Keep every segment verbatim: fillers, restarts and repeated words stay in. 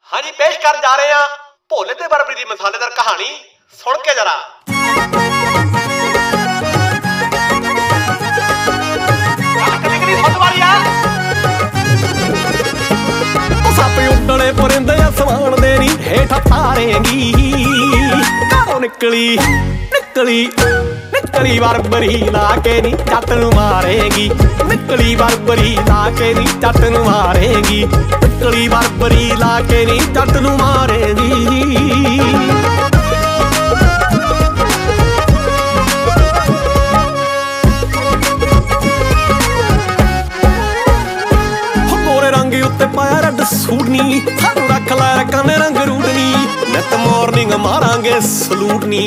हाँ जी, पेश कर जा रहे हैं भोले ते बर्फी दी मसालेदार कहानी। सुन के जरा सप उड्डने परिंदे आसमान दे नी हेठ तारेंगी। घरों निकली निकली निकली बरबरी ला के नी जट नूं मारेगी। निकली बरबरी ला के नी जट नूं मारेगी। निकली बरबरी ला के नी जट नूं मारेगी। उत्ते पाया रड सूट नी सानू रख लै रकाने रंग रूट नी। नित मॉर्निंग मारांगे सलूट नी।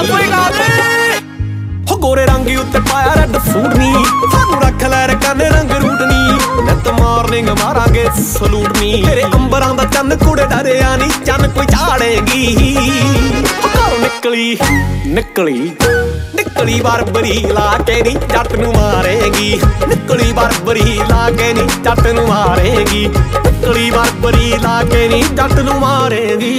हो गोरे रंग उत्ते पाया रड सूट नी सानू रख लै रकाने रंग रूट नी। नित मॉर्निंग मारांगे सलूट नी। तेरे अंबरां दा चन्न कुड़े डरिया नी चन्न कोई चाड़ेगी। घरों निकली निकली निकली बरबरी ला के नी जट नूं मारेगी। निकली बरबरी ला के नी जट नूं मारेगी। निकली बरबरी ला के नी जट नूं मारेगी।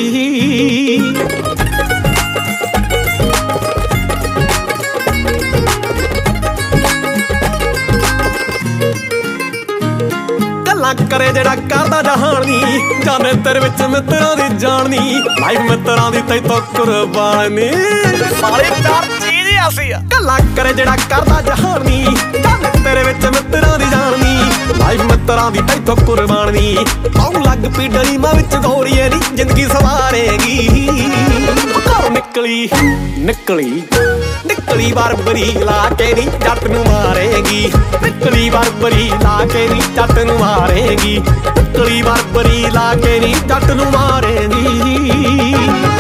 गल्लां करे जेड़ा करदा जहान नी जाने तेरे विच मित्रां दी जान नी। लाइफ मित्रां दी तैथों कुर्बान नी सारे चार गल्लां करे जेड़ा करदा जहान नी जाने तेरे विच मित्रां दी जान नी। लाइफ मित्रां दी तैथों कुर्बान नी आऊं लग पी डरीमां विच गौरीए नी जिंदगी सवारेगी। घरों निकली निकली निकली बरबरी ला के नी जट नूं मारेगी। निकली बरबरी ला के नी जट नूं मारेगी। निकली बरबरी ला के नी जट नूं मारेगी।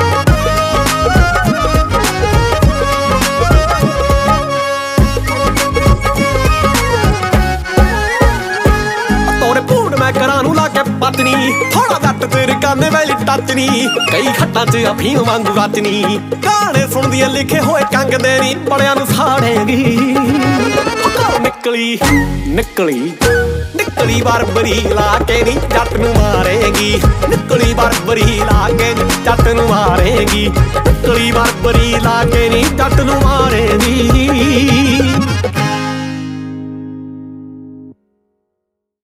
पत्नी थोड़ा जट तेरे काने वैली टचनी। कई खट्टां च अफीम वांगू गचनी। गाने सुनदिए लिखे होए कंग दे नी बड़ियां नूं साड़ेगी। घरों निकली निकली निकली बरबरी ला के नी जट नूं मारेगी। निकली बरबरी ला के नी जट नूं मारेगी। निकली बरबरी ला के नी जट नूं मारेगी।